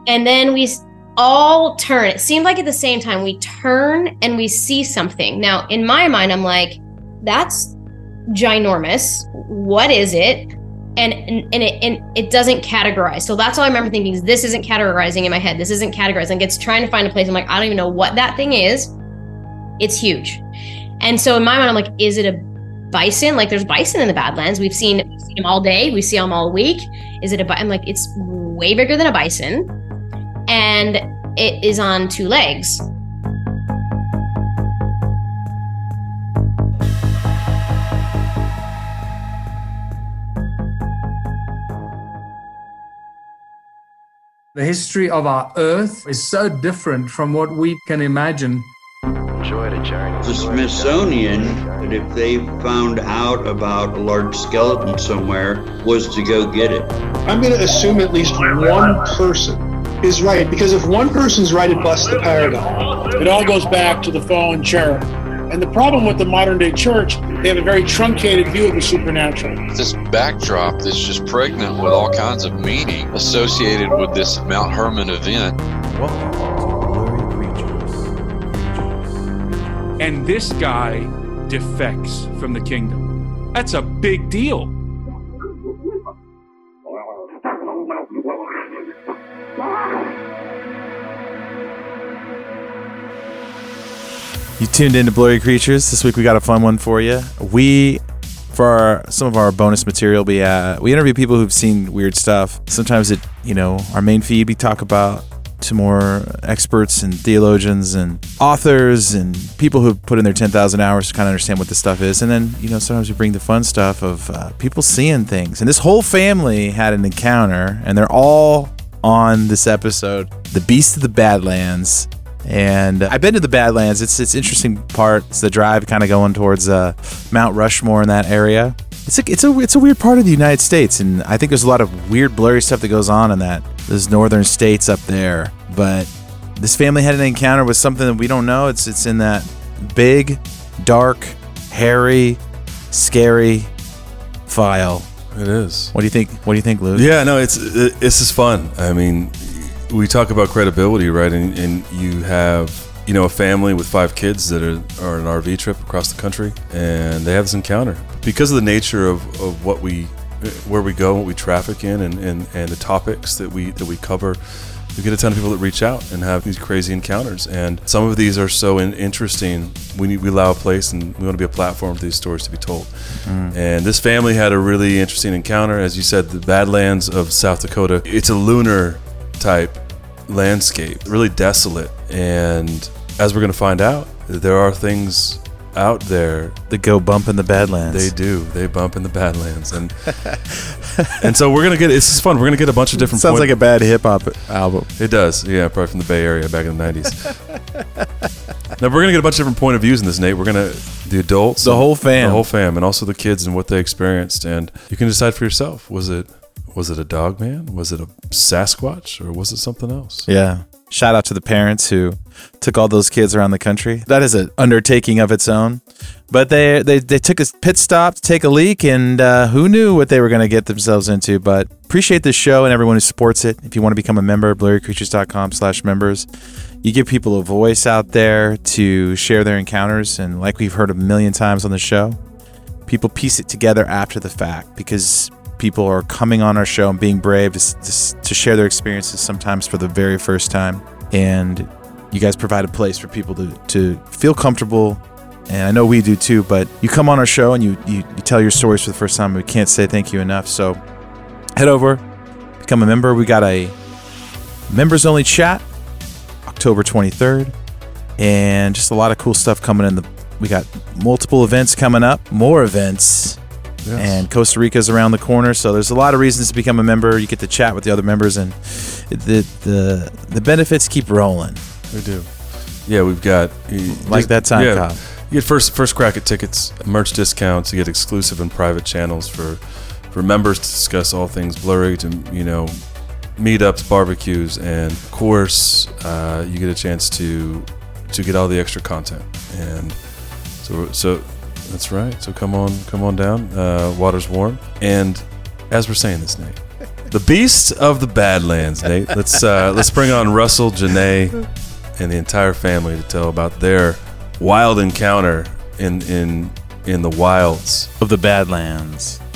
And then we all turn. It seemed like at the same time we turn and we see something. Now, in my mind, I'm like, that's ginormous. What is it? And it doesn't categorize. So that's all I remember thinking is this isn't categorizing in my head. This isn't categorizing. It's trying to find a place. I'm like, I don't even know what that thing is. It's huge. And so in my mind, I'm like, is it a bison? Like there's bison in the Badlands. We've seen them all day. We see them all week. Is it I'm like, it's way bigger than a bison. And it is on two legs. The history of our Earth is so different from what we can imagine. Enjoy the journey. The Smithsonian, that if they found out about a large skeleton somewhere, was to go get it. I'm going to assume at least one person is right, because if one person's right, it busts the paradigm. It all goes back to the fallen cherub. And the problem with the modern day church, they have a very truncated view of the supernatural. This backdrop that's just pregnant with all kinds of meaning associated with this Mount Hermon event. Welcome to Blurry Creatures. And this guy defects from the kingdom. That's a big deal. You tuned into Blurry Creatures. This week we got a fun one for you. Some of our bonus material, we interview people who've seen weird stuff. Sometimes our main feed, we talk about to more experts and theologians and authors and people who've put in their 10,000 hours to kind of understand what this stuff is. And then, sometimes we bring the fun stuff of people seeing things. And this whole family had an encounter, and they're all on this episode, The Beast of the Badlands. And I've been to the Badlands. It's interesting part. It's the drive kind of going towards Mount Rushmore in that area. It's a weird part of the United States, and I think there's a lot of weird, blurry stuff that goes on in those northern states up there. But this family had an encounter with something that we don't know. It's in that big, dark, hairy, scary file. It is. What do you think? What do you think, Luke? Yeah, no, it's just fun. I mean, we talk about credibility, right? And you have, a family with 5 kids that are on an RV trip across the country, and they have this encounter. Because of the nature of where we go, what we traffic in, and the topics that we cover, we get a ton of people that reach out and have these crazy encounters. And some of these are so interesting. We allow a place, and we want to be a platform for these stories to be told. And this family had a really interesting encounter. As you said, the Badlands of South Dakota. It's a lunar type landscape, really desolate, and as we're going to find out, there are things out there that go bump in the Badlands. They bump in the Badlands, and and so we're gonna get, this is fun, we're gonna get a bunch of different sounds like a bad hip-hop album. It does, yeah, probably from the Bay Area back in the 90s. Now we're gonna get a bunch of different point of views in this, Nate. We're gonna, the adults, the whole fam, and also the kids and what they experienced, and you can decide for yourself. Was it a dog man? Was it a Sasquatch? Or was it something else? Yeah. Shout out to the parents who took all those kids around the country. That is an undertaking of its own. But they took a pit stop to take a leak, and who knew what they were going to get themselves into. But appreciate the show and everyone who supports it. If you want to become a member, blurrycreatures.com/members. You give people a voice out there to share their encounters. And like we've heard a million times on the show, people piece it together after the fact, because people are coming on our show and being brave to share their experiences, sometimes for the very first time. And you guys provide a place for people to feel comfortable. And I know we do too, but you come on our show and you tell your stories for the first time. We can't say thank you enough. So head over, become a member. We got a members only chat October 23rd, and just a lot of cool stuff coming in. We got multiple events coming up, more events. Yes. And Costa Rica's around the corner, so there's a lot of reasons to become a member. You get to chat with the other members, and the benefits keep rolling. We do. Yeah, we've got that time cop. You get first crack at tickets, merch discounts. You get exclusive and private channels for members to discuss all things blurry, to meetups, barbecues, and of course you get a chance to get all the extra content. And so. That's right. So come on down. Water's warm. And as we're saying this, Nate, The Beast of the Badlands, Nate. Let's bring on Russell, Janae, and the entire family to tell about their wild encounter in the wilds of the Badlands.